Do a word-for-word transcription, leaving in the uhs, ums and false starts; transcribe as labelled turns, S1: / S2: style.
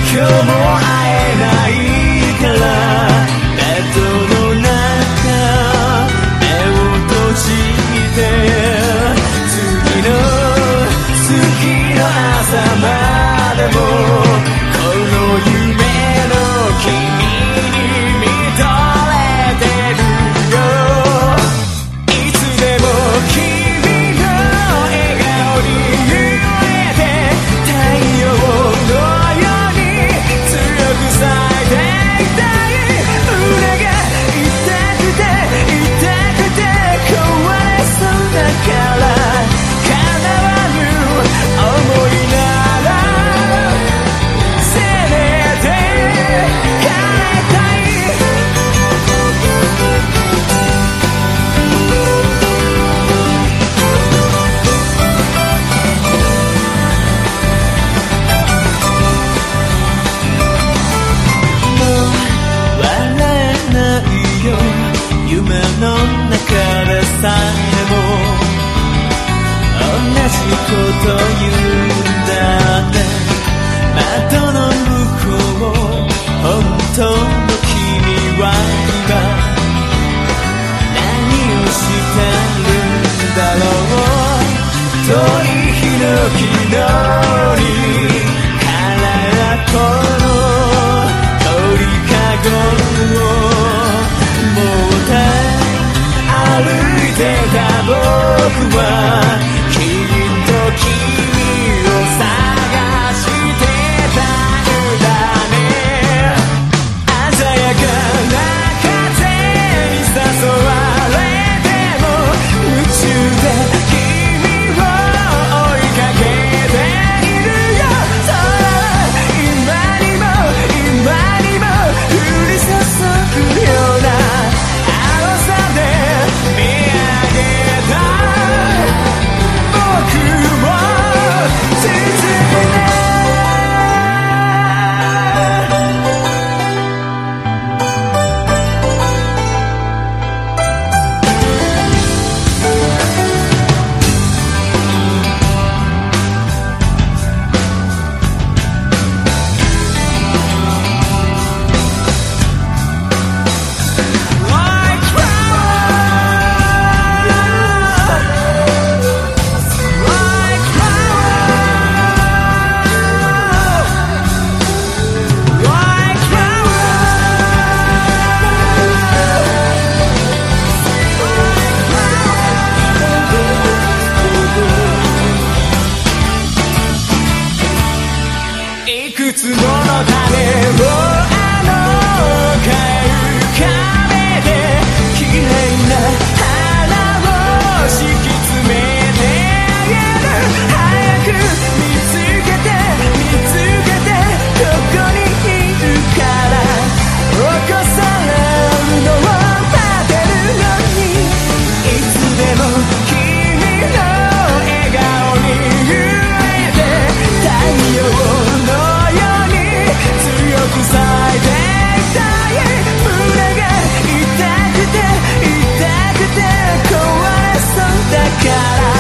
S1: 今日も会えないからベッドの中目を閉じて次の次の朝までもこの夢の君に見とれてるよいつでも君の笑顔に揺れて太陽のように強く咲いていたい胸が痛くて痛くて壊れそうだから叶わぬ想いならせめて叶えたいもう笑えないよ夢の中でさえも同じこと言うんだって窓の向こう本当の君は今何をしてるんだろう遠い日の昨日に空っぽの鳥かごを持って歩いてた僕はきっと君を探してたんだね鮮やかな風に誘われても夢中で君を追いかけているよ空は今にも今にも降り注ぐような青さで見上げた僕も沈んだいくつもの種をあの深い壁で綺麗な花を敷き詰めてあげる早く見つけて見つけてここにいるから起こされるのを待ってるのにいつでも君の笑顔に揺れて太陽の強く咲いていたい胸が痛くて痛くて壊れそうだから